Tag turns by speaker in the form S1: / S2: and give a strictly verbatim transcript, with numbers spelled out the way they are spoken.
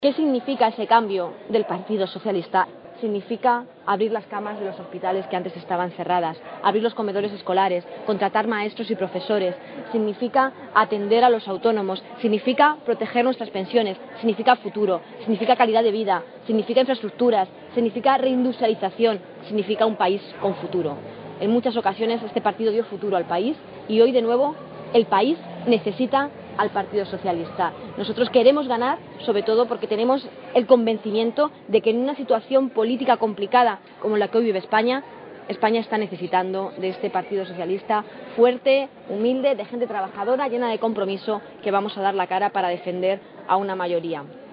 S1: ¿Qué significa ese cambio del Partido Socialista? Significa abrir las camas de los hospitales que antes estaban cerradas, abrir los comedores escolares, contratar maestros y profesores, significa atender a los autónomos, significa proteger nuestras pensiones, significa futuro, significa calidad de vida, significa infraestructuras, significa reindustrialización, significa un país con futuro. En muchas ocasiones este partido dio futuro al país y hoy de nuevo el país necesita al Partido Socialista. Nosotros queremos ganar, sobre todo porque tenemos el convencimiento de que en una situación política complicada como la que hoy vive España, España está necesitando de este Partido Socialista fuerte, humilde, de gente trabajadora, llena de compromiso, que vamos a dar la cara para defender a una mayoría.